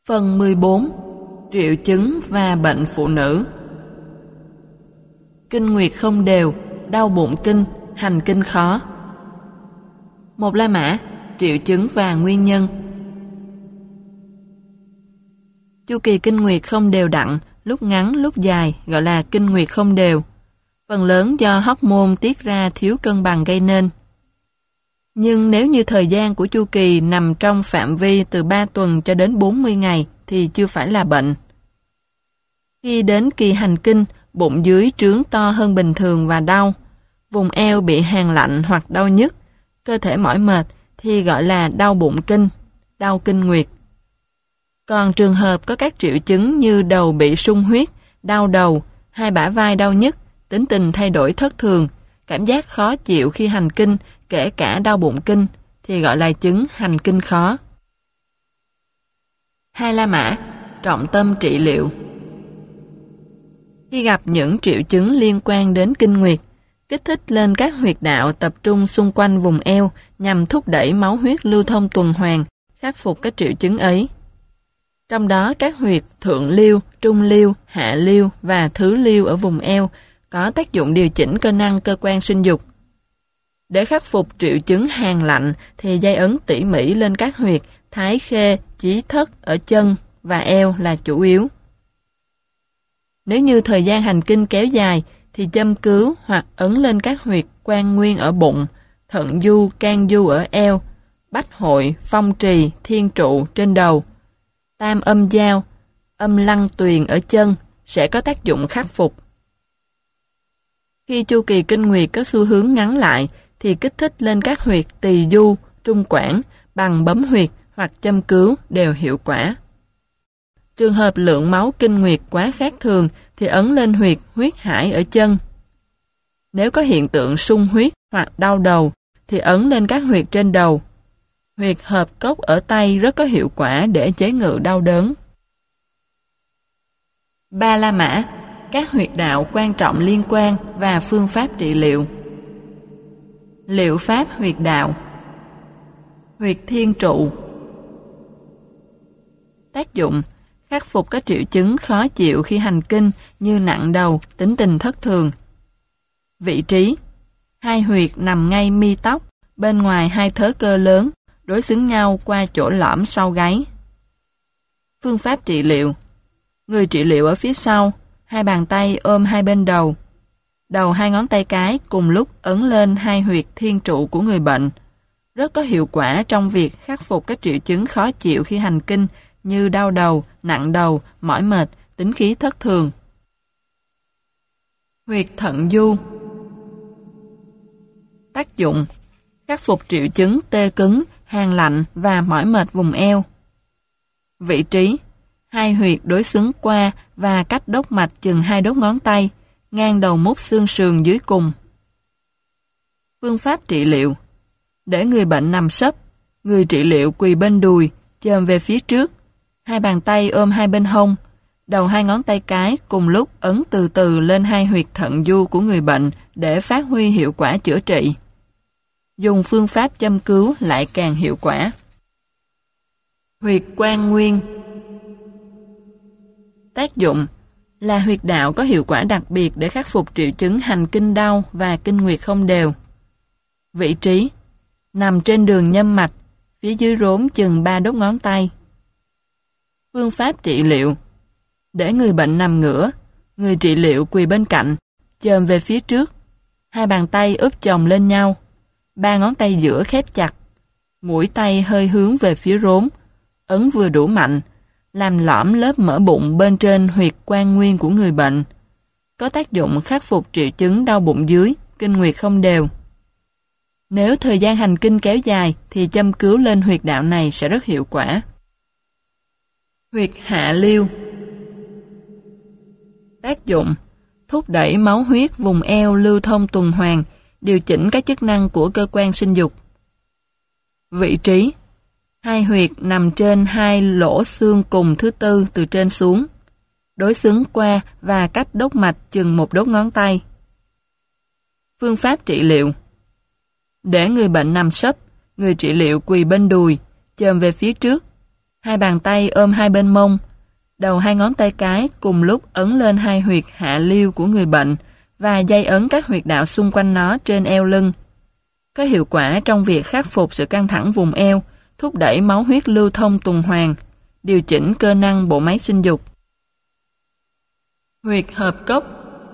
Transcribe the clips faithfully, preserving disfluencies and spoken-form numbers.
Phần mười bốn. Triệu chứng và bệnh phụ nữ. Kinh nguyệt không đều, đau bụng kinh, hành kinh khó. Một La Mã, triệu chứng và nguyên nhân. Chu kỳ kinh nguyệt không đều đặn, lúc ngắn lúc dài gọi là kinh nguyệt không đều. Phần lớn do hormone tiết ra thiếu cân bằng gây nên. Nhưng nếu như thời gian của chu kỳ nằm trong phạm vi từ ba tuần cho đến bốn mươi ngày thì chưa phải là bệnh. Khi đến kỳ hành kinh, bụng dưới trướng to hơn bình thường và đau, vùng eo bị hàn lạnh hoặc đau nhức, cơ thể mỏi mệt thì gọi là đau bụng kinh, đau kinh nguyệt. Còn trường hợp có các triệu chứng như đầu bị sung huyết, đau đầu, hai bả vai đau nhức, tính tình thay đổi thất thường, cảm giác khó chịu khi hành kinh, kể cả đau bụng kinh, thì gọi là chứng hành kinh khó. Hai La Mã, trọng tâm trị liệu. Khi gặp những triệu chứng liên quan đến kinh nguyệt, kích thích lên các huyệt đạo tập trung xung quanh vùng eo nhằm thúc đẩy máu huyết lưu thông tuần hoàn, khắc phục các triệu chứng ấy. Trong đó các huyệt thượng liêu, trung liêu, hạ liêu và thứ liêu ở vùng eo có tác dụng điều chỉnh cơ năng cơ quan sinh dục. Để khắc phục triệu chứng hàn lạnh thì dây ấn tỉ mỉ lên các huyệt thái khê, chí thất ở chân và eo là chủ yếu. Nếu như thời gian hành kinh kéo dài thì châm cứu hoặc ấn lên các huyệt quan nguyên ở bụng, thận du, can du ở eo, bách hội, phong trì, thiên trụ trên đầu, tam âm giao, âm lăng tuyền ở chân sẽ có tác dụng khắc phục. Khi chu kỳ kinh nguyệt có xu hướng ngắn lại thì kích thích lên các huyệt tỳ du, trung quản bằng bấm huyệt hoặc châm cứu đều hiệu quả. Trường hợp lượng máu kinh nguyệt quá khác thường thì ấn lên huyệt huyết hải ở chân. Nếu có hiện tượng sung huyết hoặc đau đầu thì ấn lên các huyệt trên đầu. Huyệt hợp cốc ở tay rất có hiệu quả để chế ngự đau đớn. Ba La Mã, các huyệt đạo quan trọng liên quan và phương pháp trị liệu. Liệu pháp huyệt đạo. Huyệt thiên trụ. Tác dụng: khắc phục các triệu chứng khó chịu khi hành kinh như nặng đầu, tính tình thất thường. Vị trí: hai huyệt nằm ngay mi tóc, bên ngoài hai thớ cơ lớn, đối xứng nhau qua chỗ lõm sau gáy. Phương pháp trị liệu: người trị liệu ở phía sau, hai bàn tay ôm hai bên đầu. Đầu hai ngón tay cái cùng lúc ấn lên hai huyệt thiên trụ của người bệnh. Rất có hiệu quả trong việc khắc phục các triệu chứng khó chịu khi hành kinh như đau đầu, nặng đầu, mỏi mệt, tính khí thất thường. Huyệt thận du. Tác dụng: khắc phục triệu chứng tê cứng, hàn lạnh và mỏi mệt vùng eo. Vị trí: hai huyệt đối xứng qua và cách đốt mạch chừng hai đốt ngón tay, ngang đầu mút xương sườn dưới cùng. Phương pháp trị liệu: để người bệnh nằm sấp, người trị liệu quỳ bên đùi, chồm về phía trước, hai bàn tay ôm hai bên hông, đầu hai ngón tay cái cùng lúc ấn từ từ lên hai huyệt thận du của người bệnh để phát huy hiệu quả chữa trị. Dùng phương pháp châm cứu lại càng hiệu quả. Huyệt quan nguyên. Tác dụng: là huyệt đạo có hiệu quả đặc biệt để khắc phục triệu chứng hành kinh đau và kinh nguyệt không đều. Vị trí: nằm trên đường nhâm mạch, phía dưới rốn chừng ba đốt ngón tay. Phương pháp trị liệu: để người bệnh nằm ngửa, người trị liệu quỳ bên cạnh, chồm về phía trước, hai bàn tay úp chồng lên nhau, ba ngón tay giữa khép chặt, mũi tay hơi hướng về phía rốn, ấn vừa đủ mạnh, làm lõm lớp mỡ bụng bên trên huyệt quan nguyên của người bệnh. Có tác dụng khắc phục triệu chứng đau bụng dưới, kinh nguyệt không đều. Nếu thời gian hành kinh kéo dài thì châm cứu lên huyệt đạo này sẽ rất hiệu quả. Huyệt hạ liêu. Tác dụng: thúc đẩy máu huyết vùng eo lưu thông tuần hoàn, điều chỉnh các chức năng của cơ quan sinh dục. Vị trí: hai huyệt nằm trên hai lỗ xương cùng thứ tư từ trên xuống, đối xứng qua và cách đốt mạch chừng một đốt ngón tay. Phương pháp trị liệu: để người bệnh nằm sấp, người trị liệu quỳ bên đùi, chồm về phía trước, Hai bàn tay ôm hai bên mông, đầu hai ngón tay cái cùng lúc ấn lên hai huyệt hạ liêu của người bệnh và dây ấn các huyệt đạo xung quanh nó trên eo lưng. Có hiệu quả trong việc khắc phục sự căng thẳng vùng eo, thúc đẩy máu huyết lưu thông tuần hoàn, điều chỉnh cơ năng bộ máy sinh dục. Huyệt hợp cốc.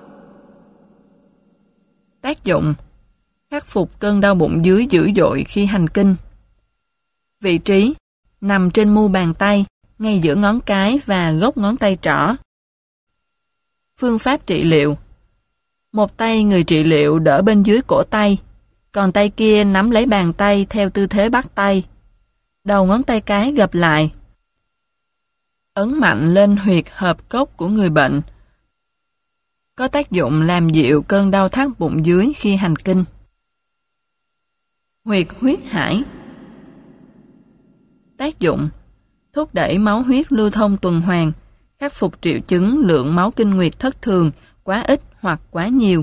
Tác dụng: khắc phục cơn đau bụng dưới dữ dội khi hành kinh. Vị trí: nằm trên mu bàn tay, ngay giữa ngón cái và gốc ngón tay trỏ. Phương pháp trị liệu: một tay người trị liệu đỡ bên dưới cổ tay, còn tay kia nắm lấy bàn tay theo tư thế bắt tay. Đầu ngón tay cái gập lại. Ấn mạnh lên huyệt hợp cốc của người bệnh. Có tác dụng làm dịu cơn đau thắt bụng dưới khi hành kinh. Huyệt huyết hải. Tác dụng: thúc đẩy máu huyết lưu thông tuần hoàn, khắc phục triệu chứng lượng máu kinh nguyệt thất thường, quá ít hoặc quá nhiều.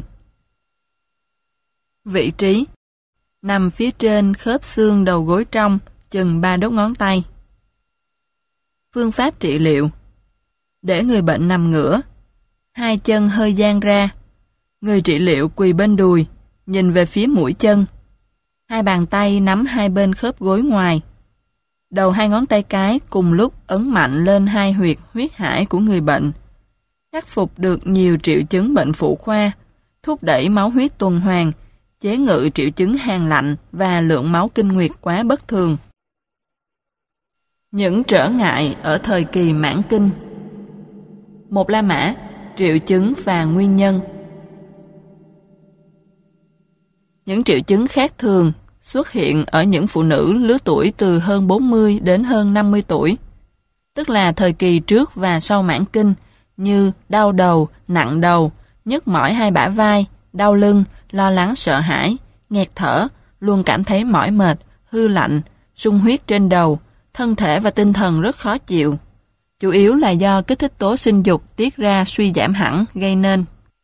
Vị trí: nằm phía trên khớp xương đầu gối trong, chừng ba đốt ngón tay. Phương pháp trị liệu: để người bệnh nằm ngửa, hai chân hơi dang ra, người trị liệu quỳ bên đùi, nhìn về phía mũi chân, hai bàn tay nắm hai bên khớp gối ngoài. Đầu hai ngón tay cái cùng lúc ấn mạnh lên hai huyệt huyết hải của người bệnh, khắc phục được nhiều triệu chứng bệnh phụ khoa, thúc đẩy máu huyết tuần hoàn, chế ngự triệu chứng hàn lạnh và lượng máu kinh nguyệt quá bất thường. Những trở ngại ở thời kỳ mãn kinh. Một La Mã, triệu chứng và nguyên nhân. Những triệu chứng khác thường xuất hiện ở những phụ nữ lứa tuổi từ hơn bốn mươi đến hơn năm mươi tuổi, tức là thời kỳ trước và sau mãn kinh, như đau đầu, nặng đầu, nhức mỏi hai bả vai, đau lưng, lo lắng sợ hãi, nghẹt thở, luôn cảm thấy mỏi mệt, hư lạnh, sung huyết trên đầu, thân thể và tinh thần rất khó chịu. Chủ yếu là do kích thích tố sinh dục tiết ra suy giảm hẳn gây nên.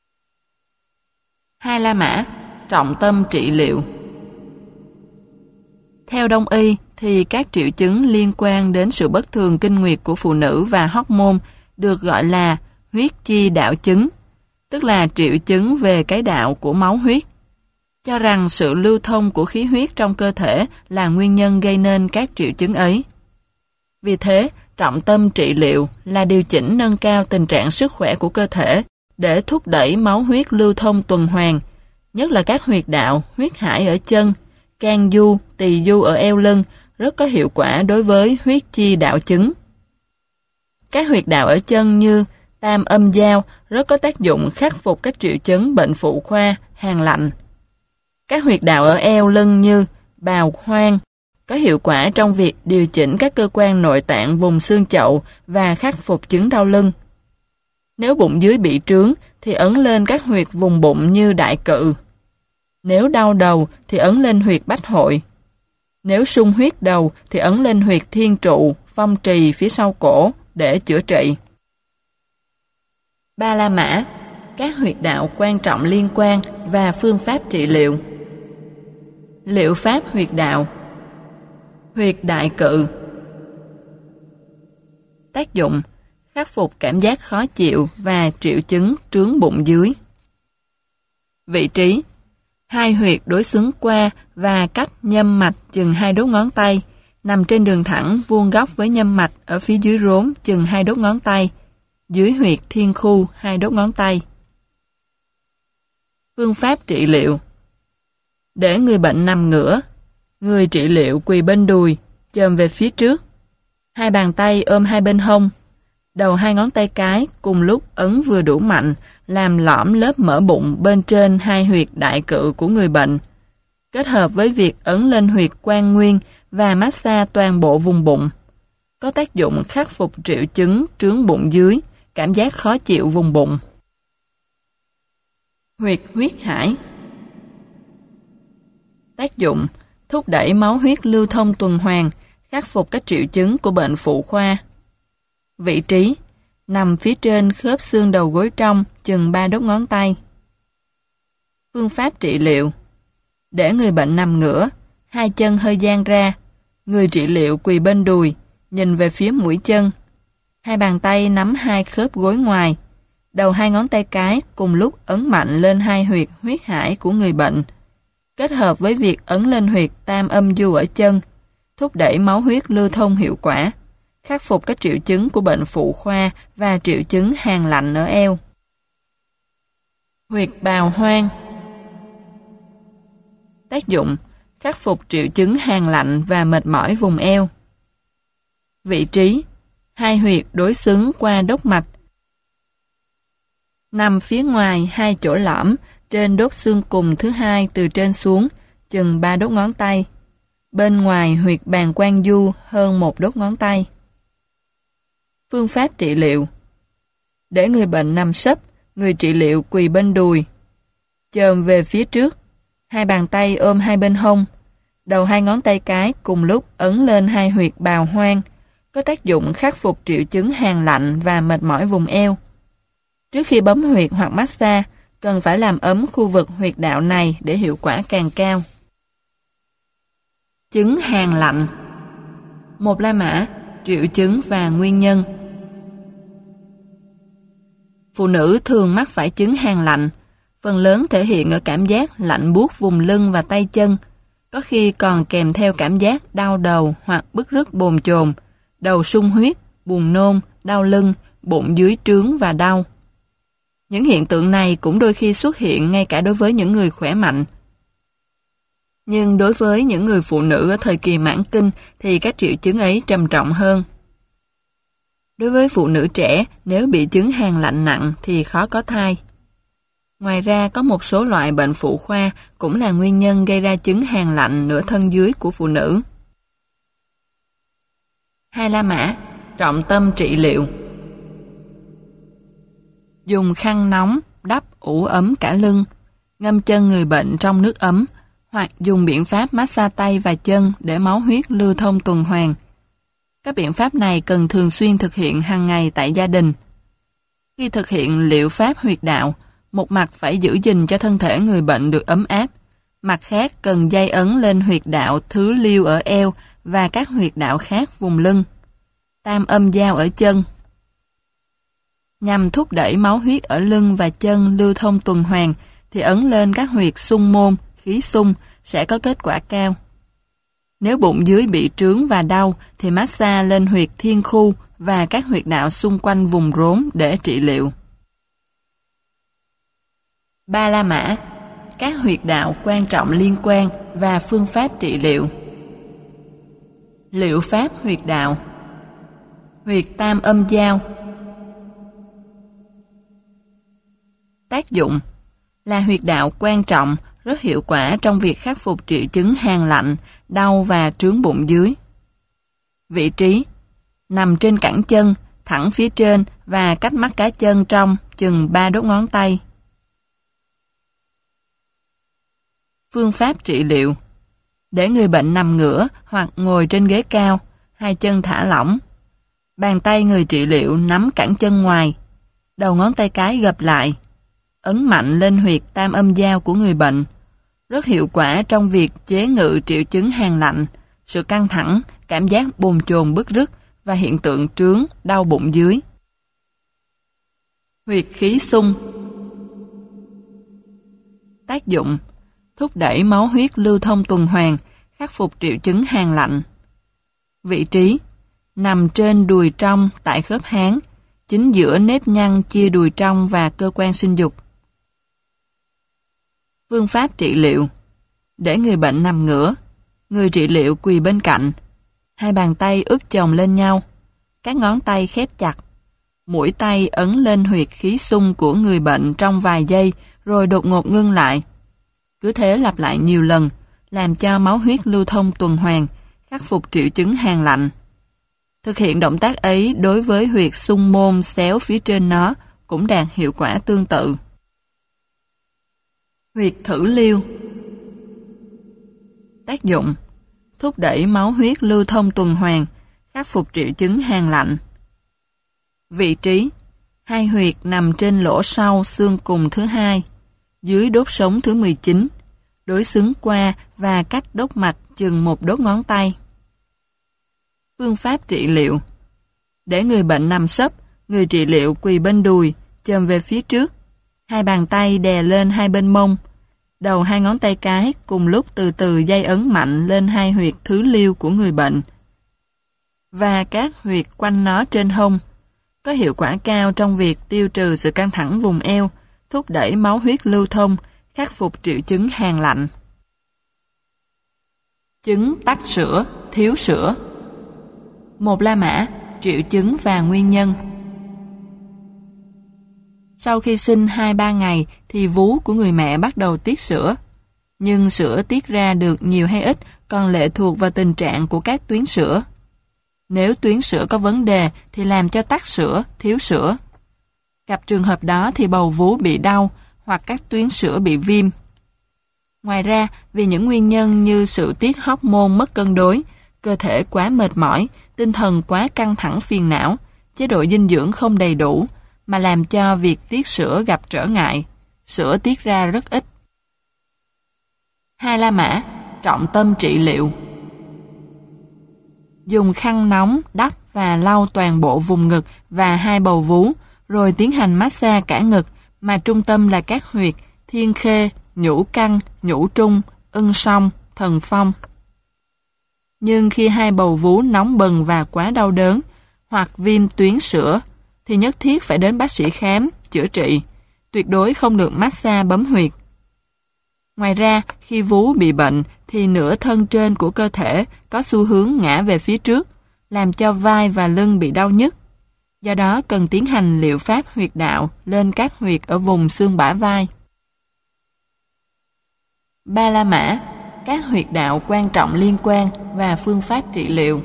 Hai La Mã, trọng tâm trị liệu. Theo Đông y thì các triệu chứng liên quan đến sự bất thường kinh nguyệt của phụ nữ và hormone được gọi là huyết chi đạo chứng, tức là triệu chứng về cái đạo của máu huyết, cho rằng sự lưu thông của khí huyết trong cơ thể là nguyên nhân gây nên các triệu chứng ấy. Vì thế, trọng tâm trị liệu là điều chỉnh nâng cao tình trạng sức khỏe của cơ thể để thúc đẩy máu huyết lưu thông tuần hoàn, nhất là các huyệt đạo, huyết hải ở chân, can du, tỳ du ở eo lưng rất có hiệu quả đối với huyết chi đạo chứng. Các huyệt đạo ở chân như tam âm giao rất có tác dụng khắc phục các triệu chứng bệnh phụ khoa, hàn lạnh. Các huyệt đạo ở eo lưng như bào hoang có hiệu quả trong việc điều chỉnh các cơ quan nội tạng vùng xương chậu và khắc phục chứng đau lưng. Nếu bụng dưới bị trướng thì ấn lên các huyệt vùng bụng như đại cự. Nếu đau đầu thì ấn lên huyệt bách hội. Nếu sung huyết đầu thì ấn lên huyệt thiên trụ, phong trì phía sau cổ để chữa trị. Ba La Mã, các huyệt đạo quan trọng liên quan và phương pháp trị liệu. Liệu pháp huyệt đạo. Huyệt đại cự. Tác dụng: khắc phục cảm giác khó chịu và triệu chứng trướng bụng dưới. Vị trí: hai huyệt đối xứng qua và cách nhâm mạch chừng hai đốt ngón tay, nằm trên đường thẳng vuông góc với nhâm mạch ở phía dưới rốn chừng hai đốt ngón tay, dưới huyệt thiên khu hai đốt ngón tay. Phương pháp trị liệu. Để người bệnh nằm ngửa, người trị liệu quỳ bên đùi, chồm về phía trước, hai bàn tay ôm hai bên hông, đầu hai ngón tay cái cùng lúc ấn vừa đủ mạnh, làm lõm lớp mỡ bụng bên trên hai huyệt đại cự của người bệnh, kết hợp với việc ấn lên huyệt quan nguyên và massage toàn bộ vùng bụng. Có tác dụng khắc phục triệu chứng trướng bụng dưới, cảm giác khó chịu vùng bụng. Huyệt huyết hải. Tác dụng: thúc đẩy máu huyết lưu thông tuần hoàn, khắc phục các triệu chứng của bệnh phụ khoa. Vị trí: nằm phía trên khớp xương đầu gối trong, chừng ba đốt ngón tay. Phương pháp trị liệu. Để người bệnh nằm ngửa, hai chân hơi dang ra, người trị liệu quỳ bên đùi, nhìn về phía mũi chân. Hai bàn tay nắm hai khớp gối ngoài. Đầu hai ngón tay cái cùng lúc ấn mạnh lên hai huyệt huyết hải của người bệnh, kết hợp với việc ấn lên huyệt tam âm du ở chân, thúc đẩy máu huyết lưu thông hiệu quả, khắc phục các triệu chứng của bệnh phụ khoa và triệu chứng hàn lạnh ở eo. Huyệt bào hoang. Tác dụng: khắc phục triệu chứng hàn lạnh và mệt mỏi vùng eo. Vị trí: hai huyệt đối xứng qua đốc mạch, nằm phía ngoài hai chỗ lõm trên đốt xương cùng thứ hai từ trên xuống, chừng ba đốt ngón tay. Bên ngoài huyệt bàng quang du hơn một đốt ngón tay. Phương pháp trị liệu: để người bệnh nằm sấp, người trị liệu quỳ bên đùi, chồm về phía trước, hai bàn tay ôm hai bên hông, đầu hai ngón tay cái cùng lúc ấn lên hai huyệt bào hoang, có tác dụng khắc phục triệu chứng hàn lạnh và mệt mỏi vùng eo. Trước khi bấm huyệt hoặc massage, cần phải làm ấm khu vực huyệt đạo này để hiệu quả càng cao. Chứng hàn lạnh. Một La Mã, triệu chứng và nguyên nhân. Phụ nữ thường mắc phải chứng hàn lạnh, phần lớn thể hiện ở cảm giác lạnh buốt vùng lưng và tay chân, có khi còn kèm theo cảm giác đau đầu hoặc bứt rứt bồn chồn, đầu sung huyết, buồn nôn, đau lưng, bụng dưới trướng và đau. Những hiện tượng này cũng đôi khi xuất hiện ngay cả đối với những người khỏe mạnh. Nhưng đối với những người phụ nữ ở thời kỳ mãn kinh thì các triệu chứng ấy trầm trọng hơn. Đối với phụ nữ trẻ, nếu bị chứng hàn lạnh nặng thì khó có thai. Ngoài ra, có một số loại bệnh phụ khoa cũng là nguyên nhân gây ra chứng hàn lạnh nửa thân dưới của phụ nữ. Hai La Mã, trọng tâm trị liệu. Dùng khăn nóng đắp ủ ấm cả lưng, ngâm chân người bệnh trong nước ấm, hoặc dùng biện pháp massage tay và chân để máu huyết lưu thông tuần hoàn. Các biện pháp này cần thường xuyên thực hiện hàng ngày tại gia đình. Khi thực hiện liệu pháp huyệt đạo, một mặt phải giữ gìn cho thân thể người bệnh được ấm áp, mặt khác cần dây ấn lên huyệt đạo thứ liêu ở eo và các huyệt đạo khác vùng lưng, tam âm giao ở chân. Nhằm thúc đẩy máu huyết ở lưng và chân lưu thông tuần hoàn thì ấn lên các huyệt xung môn, khí xung sẽ có kết quả cao. Nếu bụng dưới bị trướng và đau thì massage lên huyệt thiên khu và các huyệt đạo xung quanh vùng rốn để trị liệu. Ba La Mã, các huyệt đạo quan trọng liên quan và phương pháp trị liệu. Liệu pháp huyệt đạo. Huyệt tam âm giao. Tác dụng: là huyệt đạo quan trọng, rất hiệu quả trong việc khắc phục triệu chứng hàn lạnh, đau và trướng bụng dưới. Vị trí: nằm trên cẳng chân, thẳng phía trên và cách mắt cá chân trong chừng ba đốt ngón tay. Phương pháp trị liệu: để người bệnh nằm ngửa hoặc ngồi trên ghế cao, hai chân thả lỏng. Bàn tay người trị liệu nắm cẳng chân ngoài, đầu ngón tay cái gập lại, ấn mạnh lên huyệt tam âm giao của người bệnh, rất hiệu quả trong việc chế ngự triệu chứng hàn lạnh, sự căng thẳng, cảm giác bồn chồn bứt rứt và hiện tượng trướng, đau bụng dưới. Huyệt khí xung. Tác dụng: thúc đẩy máu huyết lưu thông tuần hoàn, khắc phục triệu chứng hàn lạnh. Vị trí: nằm trên đùi trong tại khớp háng, chính giữa nếp nhăn chia đùi trong và cơ quan sinh dục. Phương pháp trị liệu: để người bệnh nằm ngửa, người trị liệu quỳ bên cạnh, hai bàn tay úp chồng lên nhau, các ngón tay khép chặt, mũi tay ấn lên huyệt khí xung của người bệnh trong vài giây rồi đột ngột ngưng lại. Cứ thế lặp lại nhiều lần, làm cho máu huyết lưu thông tuần hoàn, khắc phục triệu chứng hàn lạnh. Thực hiện động tác ấy đối với huyệt xung môn xéo phía trên nó cũng đạt hiệu quả tương tự. Huyệt thử liêu. Tác dụng: thúc đẩy máu huyết lưu thông tuần hoàn, khắc phục triệu chứng hàn lạnh. Vị trí: hai huyệt nằm trên lỗ sau xương cùng thứ hai, dưới đốt sống thứ mười chín, đối xứng qua và cách đốt mạch chừng một đốt ngón tay. Phương pháp trị liệu. Để người bệnh nằm sấp, người trị liệu quỳ bên đùi, chồm về phía trước. Hai bàn tay đè lên hai bên mông. Đầu hai ngón tay cái cùng lúc từ từ dây ấn mạnh lên hai huyệt thứ liêu của người bệnh và các huyệt quanh nó trên hông, có hiệu quả cao trong việc tiêu trừ sự căng thẳng vùng eo, thúc đẩy máu huyết lưu thông, khắc phục triệu chứng hàn lạnh. Chứng tắc sữa, thiếu sữa. Một La Mã, triệu chứng và nguyên nhân. Sau khi sinh hai ba ngày thì vú của người mẹ bắt đầu tiết sữa. Nhưng sữa tiết ra được nhiều hay ít còn lệ thuộc vào tình trạng của các tuyến sữa. Nếu tuyến sữa có vấn đề thì làm cho tắc sữa, thiếu sữa. Gặp trường hợp đó thì bầu vú bị đau hoặc các tuyến sữa bị viêm. Ngoài ra, vì những nguyên nhân như sự tiết hormone mất cân đối, cơ thể quá mệt mỏi, tinh thần quá căng thẳng phiền não, chế độ dinh dưỡng không đầy đủ, mà làm cho việc tiết sữa gặp trở ngại, sữa tiết ra rất ít. Hai La Mã, trọng tâm trị liệu. Dùng khăn nóng đắp và lau toàn bộ vùng ngực và hai bầu vú, rồi tiến hành massage cả ngực, mà trung tâm là các huyệt thiên khê, nhũ căn, nhũ trung, ưng song, thần phong. Nhưng khi hai bầu vú nóng bừng và quá đau đớn, hoặc viêm tuyến sữa, thì nhất thiết phải đến bác sĩ khám, chữa trị, tuyệt đối không được massage bấm huyệt. Ngoài ra, khi vú bị bệnh thì nửa thân trên của cơ thể có xu hướng ngã về phía trước, làm cho vai và lưng bị đau nhức. Do đó cần tiến hành liệu pháp huyệt đạo lên các huyệt ở vùng xương bả vai. Ba La Mã, các huyệt đạo quan trọng liên quan và phương pháp trị liệu.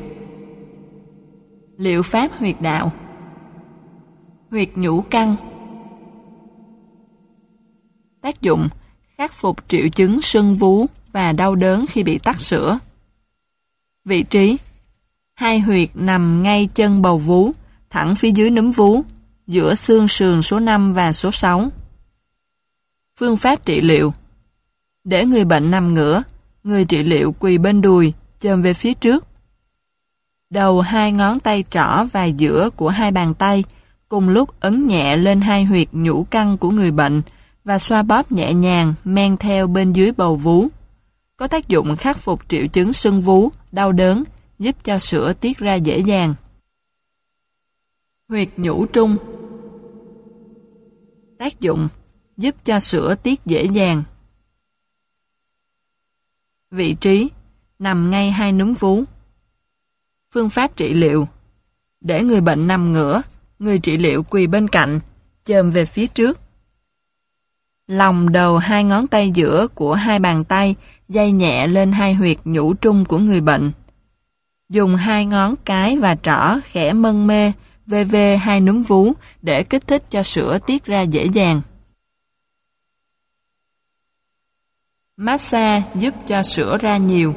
Liệu pháp huyệt đạo. Huyệt nhũ căn. Tác dụng: khắc phục triệu chứng sưng vú và đau đớn khi bị tắc sữa. Vị trí: hai huyệt nằm ngay chân bầu vú, thẳng phía dưới núm vú, giữa xương sườn số năm và số sáu. Phương pháp trị liệu. Để người bệnh nằm ngửa, người trị liệu quỳ bên đùi, chồm về phía trước. Đầu hai ngón tay trỏ và giữa của hai bàn tay cùng lúc ấn nhẹ lên hai huyệt nhũ căn của người bệnh và xoa bóp nhẹ nhàng men theo bên dưới bầu vú. Có tác dụng khắc phục triệu chứng sưng vú, đau đớn, giúp cho sữa tiết ra dễ dàng. Huyệt nhũ trung. Tác dụng: giúp cho sữa tiết dễ dàng. Vị trí: nằm ngay hai núm vú. Phương pháp trị liệu. Để người bệnh nằm ngửa, người trị liệu quỳ bên cạnh, chồm về phía trước. Lòng đầu hai ngón tay giữa của hai bàn tay day nhẹ lên hai huyệt nhũ trung của người bệnh. Dùng hai ngón cái và trỏ khẽ mân mê, vê vê hai núm vú để kích thích cho sữa tiết ra dễ dàng. Massage giúp cho sữa ra nhiều.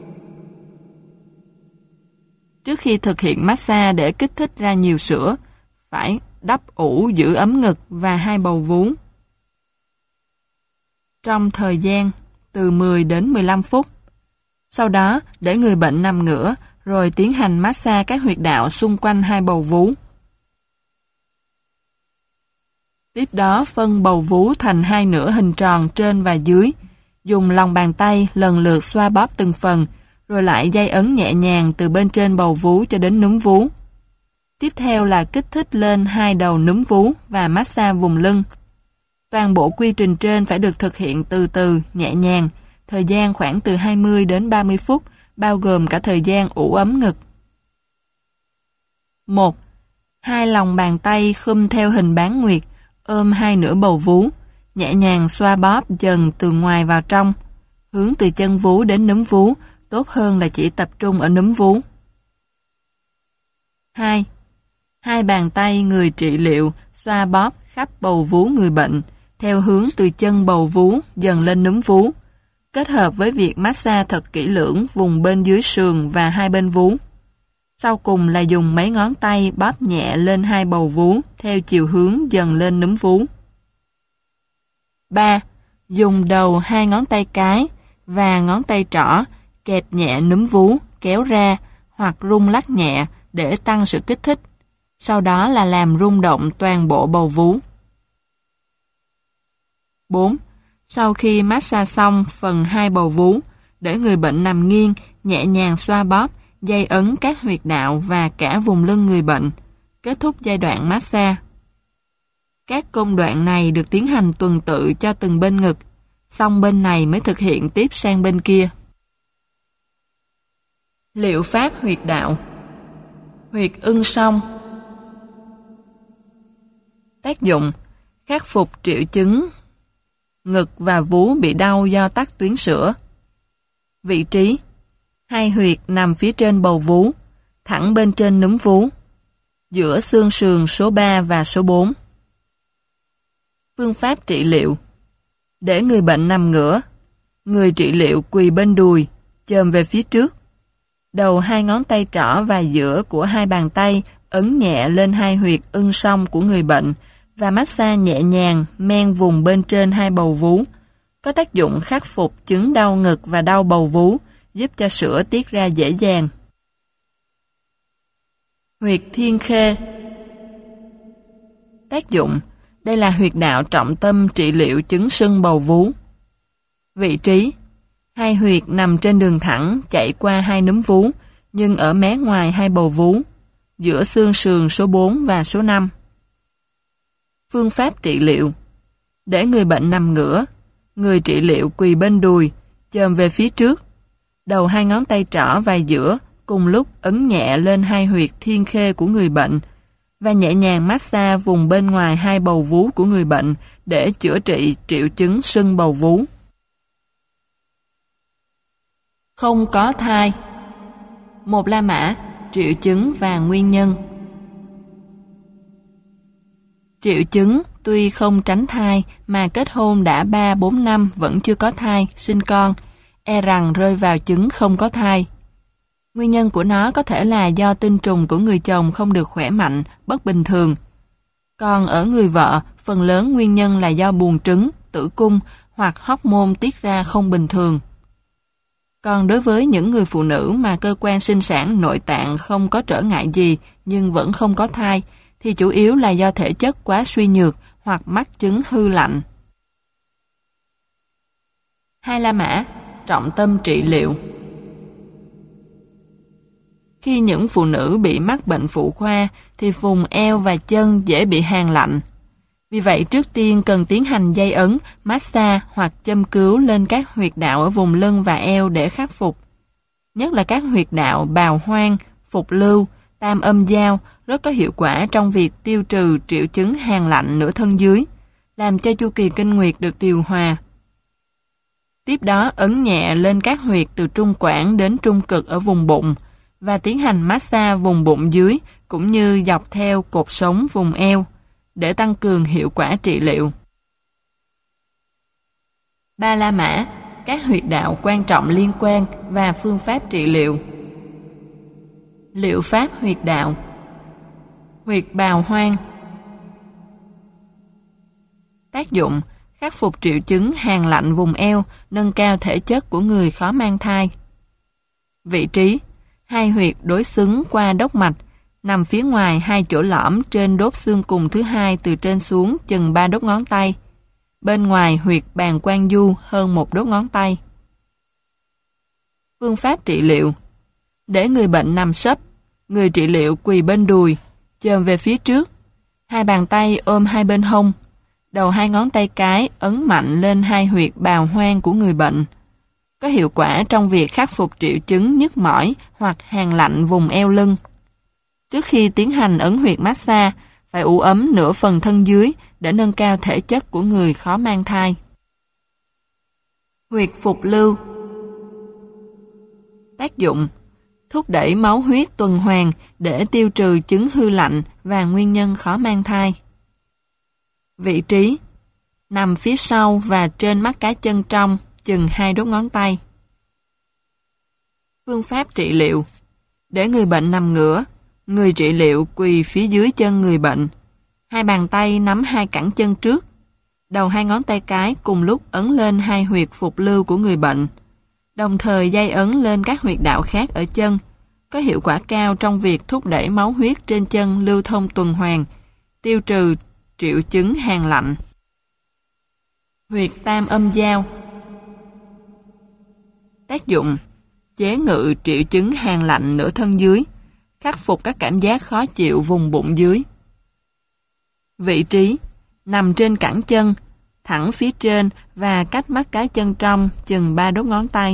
Trước khi thực hiện massage để kích thích ra nhiều sữa, phải đắp ủ giữ ấm ngực và hai bầu vú. Trong thời gian từ mười đến mười lăm phút. Sau đó, để người bệnh nằm ngửa, rồi tiến hành massage các huyệt đạo xung quanh hai bầu vú. Tiếp đó, phân bầu vú thành hai nửa hình tròn trên và dưới, dùng lòng bàn tay lần lượt xoa bóp từng phần, rồi lại dây ấn nhẹ nhàng từ bên trên bầu vú cho đến núm vú. Tiếp theo là kích thích lên hai đầu núm vú và massage vùng lưng. Toàn bộ quy trình trên phải được thực hiện từ từ, nhẹ nhàng, thời gian khoảng từ hai mươi đến ba mươi phút, bao gồm cả thời gian ủ ấm ngực. một. Hai lòng bàn tay khum theo hình bán nguyệt, ôm hai nửa bầu vú, nhẹ nhàng xoa bóp dần từ ngoài vào trong, hướng từ chân vú đến núm vú, tốt hơn là chỉ tập trung ở núm vú. hai. Hai bàn tay người trị liệu xoa bóp khắp bầu vú người bệnh, theo hướng từ chân bầu vú dần lên núm vú, kết hợp với việc massage thật kỹ lưỡng vùng bên dưới sườn và hai bên vú. Sau cùng là dùng mấy ngón tay bóp nhẹ lên hai bầu vú theo chiều hướng dần lên núm vú. ba. Dùng đầu hai ngón tay cái và ngón tay trỏ kẹp nhẹ núm vú, kéo ra hoặc rung lắc nhẹ để tăng sự kích thích. Sau đó là làm rung động toàn bộ bầu vú. bốn. Sau khi massage xong phần hai bầu vú, để người bệnh nằm nghiêng, nhẹ nhàng xoa bóp, dây ấn các huyệt đạo và cả vùng lưng người bệnh. Kết thúc giai đoạn massage. Các công đoạn này được tiến hành tuần tự cho từng bên ngực, xong bên này mới thực hiện tiếp sang bên kia. Liệu pháp huyệt đạo. Huyệt ưng song. Tác dụng: khắc phục triệu chứng ngực và vú bị đau do tắc tuyến sữa. Vị trí: hai huyệt nằm phía trên bầu vú, thẳng bên trên núm vú, giữa xương sườn số ba và số bốn. Phương pháp trị liệu: để người bệnh nằm ngửa, người trị liệu quỳ bên đùi, chồm về phía trước. Đầu hai ngón tay trỏ và giữa của hai bàn tay ấn nhẹ lên hai huyệt ưng song của người bệnh và massage nhẹ nhàng men vùng bên trên hai bầu vú, có tác dụng khắc phục chứng đau ngực và đau bầu vú, giúp cho sữa tiết ra dễ dàng. Huyệt thiên khê. Tác dụng: đây là huyệt đạo trọng tâm trị liệu chứng sưng bầu vú. Vị trí: hai huyệt nằm trên đường thẳng chạy qua hai núm vú, nhưng ở mé ngoài hai bầu vú, giữa xương sườn số bốn và số năm. Phương pháp trị liệu: để người bệnh nằm ngửa, người trị liệu quỳ bên đùi, chồm về phía trước. Đầu hai ngón tay trỏ và giữa cùng lúc ấn nhẹ lên hai huyệt thiên khê của người bệnh và nhẹ nhàng massage vùng bên ngoài hai bầu vú của người bệnh để chữa trị triệu chứng sưng bầu vú. Không có thai. Một La Mã, triệu chứng và nguyên nhân. Triệu chứng: tuy không tránh thai mà kết hôn đã ba bốn năm vẫn chưa có thai, sinh con, e rằng rơi vào chứng không có thai. Nguyên nhân của nó có thể là do tinh trùng của người chồng không được khỏe mạnh, bất bình thường. Còn ở người vợ, phần lớn nguyên nhân là do buồng trứng, tử cung hoặc hormone tiết ra không bình thường. Còn đối với những người phụ nữ mà cơ quan sinh sản nội tạng không có trở ngại gì nhưng vẫn không có thai, thì chủ yếu là do thể chất quá suy nhược hoặc mắc chứng hư lạnh. Hai La Mã, trọng tâm trị liệu. Khi những phụ nữ bị mắc bệnh phụ khoa thì vùng eo và chân dễ bị hàn lạnh. Vì vậy trước tiên cần tiến hành dây ấn, massage hoặc châm cứu lên các huyệt đạo ở vùng lưng và eo để khắc phục. Nhất là các huyệt đạo bào hoang, phục lưu, tam âm giao rất có hiệu quả trong việc tiêu trừ triệu chứng hàn lạnh nửa thân dưới, làm cho chu kỳ kinh nguyệt được điều hòa. Tiếp đó ấn nhẹ lên các huyệt từ trung quản đến trung cực ở vùng bụng và tiến hành massage vùng bụng dưới cũng như dọc theo cột sống vùng eo để tăng cường hiệu quả trị liệu. Ba La Mã, các huyệt đạo quan trọng liên quan và phương pháp trị liệu. Liệu pháp huyệt đạo. Huyệt bào hoang. Tác dụng: khắc phục triệu chứng hàn lạnh vùng eo, nâng cao thể chất của người khó mang thai. Vị trí: hai huyệt đối xứng qua đốc mạch, nằm phía ngoài hai chỗ lõm trên đốt xương cùng thứ hai từ trên xuống chừng ba đốt ngón tay. Bên ngoài huyệt bàng quang du hơn một đốt ngón tay. Phương pháp trị liệu: để người bệnh nằm sấp, người trị liệu quỳ bên đùi, chồm về phía trước, hai bàn tay ôm hai bên hông, đầu hai ngón tay cái ấn mạnh lên hai huyệt bào hoang của người bệnh. Có hiệu quả trong việc khắc phục triệu chứng nhức mỏi hoặc hàn lạnh vùng eo lưng. Trước khi tiến hành ấn huyệt massage, phải ủ ấm nửa phần thân dưới để nâng cao thể chất của người khó mang thai. Huyệt phục lưu. Tác dụng: thúc đẩy máu huyết tuần hoàn để tiêu trừ chứng hư lạnh và nguyên nhân khó mang thai. Vị trí: nằm phía sau và trên mắt cá chân trong, chừng hai đốt ngón tay. Phương pháp trị liệu: để người bệnh nằm ngửa, người trị liệu quỳ phía dưới chân người bệnh, hai bàn tay nắm hai cẳng chân trước, đầu hai ngón tay cái cùng lúc ấn lên hai huyệt phục lưu của người bệnh, đồng thời dây ấn lên các huyệt đạo khác ở chân, có hiệu quả cao trong việc thúc đẩy máu huyết trên chân lưu thông tuần hoàn, tiêu trừ triệu chứng hàn lạnh. Huyệt tam âm giao. Tác dụng: chế ngự triệu chứng hàn lạnh nửa thân dưới, khắc phục các cảm giác khó chịu vùng bụng dưới. Vị trí: nằm trên cẳng chân, thẳng phía trên và cách mắt cá chân trong chừng ba đốt ngón tay.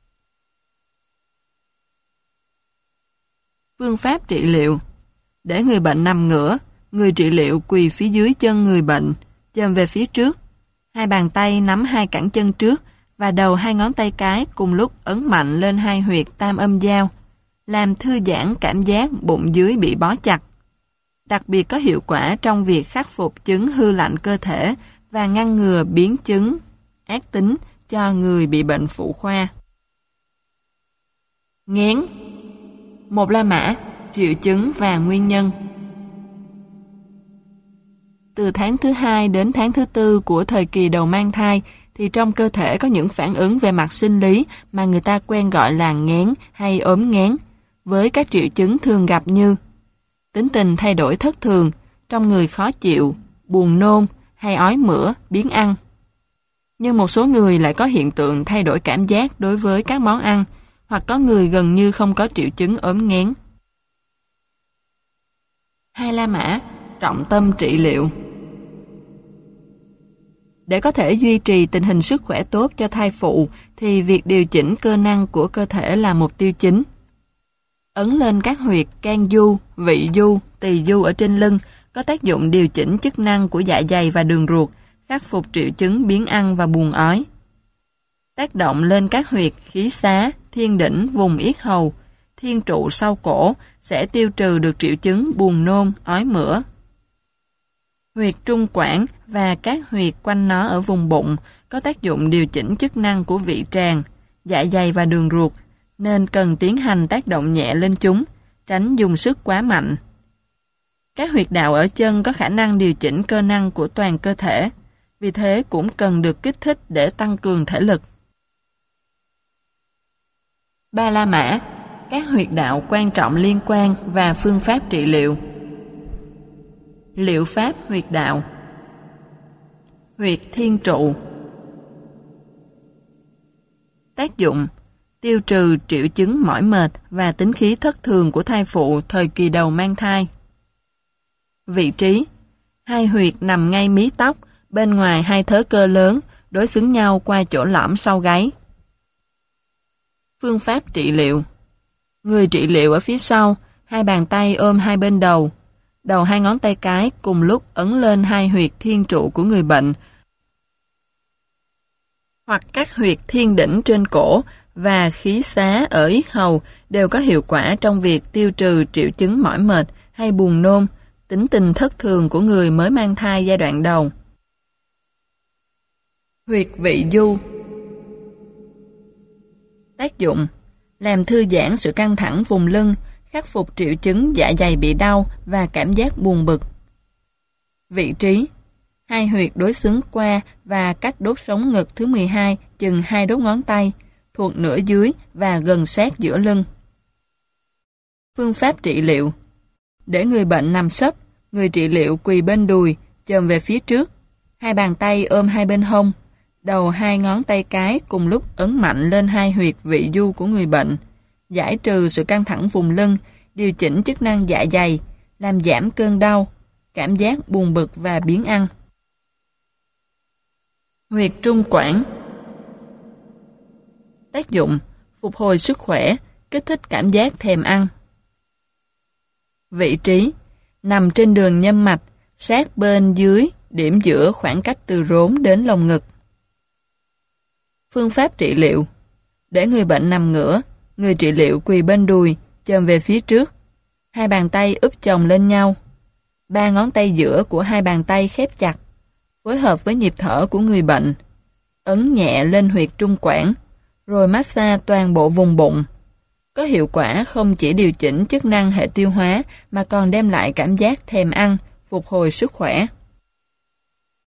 Phương pháp trị liệu: để người bệnh nằm ngửa, người trị liệu quỳ phía dưới chân người bệnh, chồm về phía trước. Hai bàn tay nắm hai cẳng chân trước và đầu hai ngón tay cái cùng lúc ấn mạnh lên hai huyệt tam âm giao, làm thư giãn cảm giác bụng dưới bị bó chặt. Đặc biệt có hiệu quả trong việc khắc phục chứng hư lạnh cơ thể và ngăn ngừa biến chứng ác tính cho người bị bệnh phụ khoa. Nghén. Một La Mã, triệu chứng và nguyên nhân. Từ tháng thứ hai đến tháng thứ tư của thời kỳ đầu mang thai thì trong cơ thể có những phản ứng về mặt sinh lý mà người ta quen gọi là nghén hay ốm nghén, với các triệu chứng thường gặp như tính tình thay đổi thất thường, trong người khó chịu, buồn nôn hay ói mửa, biếng ăn. Nhưng một số người lại có hiện tượng thay đổi cảm giác đối với các món ăn, hoặc có người gần như không có triệu chứng ốm nghén. Hai La Mã, trọng tâm trị liệu. Để có thể duy trì tình hình sức khỏe tốt cho thai phụ thì việc điều chỉnh cơ năng của cơ thể là mục tiêu chính. Ấn lên các huyệt can du, vị du, tỳ du ở trên lưng có tác dụng điều chỉnh chức năng của dạ dày và đường ruột, khắc phục triệu chứng biếng ăn và buồn ói. Tác động lên các huyệt khí xá, thiên đỉnh vùng yết hầu, thiên trụ sau cổ sẽ tiêu trừ được triệu chứng buồn nôn, ói mửa. Huyệt trung quản và các huyệt quanh nó ở vùng bụng có tác dụng điều chỉnh chức năng của vị tràng, dạ dày và đường ruột, nên cần tiến hành tác động nhẹ lên chúng, tránh dùng sức quá mạnh. Các huyệt đạo ở chân có khả năng điều chỉnh cơ năng của toàn cơ thể, vì thế cũng cần được kích thích để tăng cường thể lực. Ba La Mã, các huyệt đạo quan trọng liên quan và phương pháp trị liệu. Liệu pháp huyệt đạo. Huyệt thiên trụ. Tác dụng: tiêu trừ triệu chứng mỏi mệt và tính khí thất thường của thai phụ thời kỳ đầu mang thai. Vị trí: hai huyệt nằm ngay mí tóc, bên ngoài hai thớ cơ lớn, đối xứng nhau qua chỗ lõm sau gáy. Phương pháp trị liệu. Người trị liệu ở phía sau, hai bàn tay ôm hai bên đầu, đầu hai ngón tay cái cùng lúc ấn lên hai huyệt thiên trụ của người bệnh, hoặc các huyệt thiên đỉnh trên cổ và khí xá ở yết hầu đều có hiệu quả trong việc tiêu trừ triệu chứng mỏi mệt hay buồn nôn, tính tình thất thường của người mới mang thai giai đoạn đầu. Huyệt vị du. Tác dụng: làm thư giãn sự căng thẳng vùng lưng, khắc phục triệu chứng dạ dày bị đau và cảm giác buồn bực. Vị trí: hai huyệt đối xứng qua và cách đốt sống ngực thứ mười hai chừng hai đốt ngón tay, thuộc nửa dưới và gần sát giữa lưng. Phương pháp trị liệu. Để người bệnh nằm sấp, người trị liệu quỳ bên đùi, chồm về phía trước, hai bàn tay ôm hai bên hông, đầu hai ngón tay cái cùng lúc ấn mạnh lên hai huyệt vị du của người bệnh, giải trừ sự căng thẳng vùng lưng, điều chỉnh chức năng dạ dày, làm giảm cơn đau, cảm giác buồn bực và biếng ăn. Huyệt trung quản. Tác dụng: phục hồi sức khỏe, kích thích cảm giác thèm ăn. Vị trí: nằm trên đường nhâm mạch, sát bên dưới điểm giữa khoảng cách từ rốn đến lồng ngực. Phương pháp trị liệu. Để người bệnh nằm ngửa, người trị liệu quỳ bên đùi, chồm về phía trước, hai bàn tay úp chồng lên nhau, ba ngón tay giữa của hai bàn tay khép chặt, phối hợp với nhịp thở của người bệnh, ấn nhẹ lên huyệt trung quản, rồi massage toàn bộ vùng bụng. Có hiệu quả không chỉ điều chỉnh chức năng hệ tiêu hóa mà còn đem lại cảm giác thèm ăn, phục hồi sức khỏe.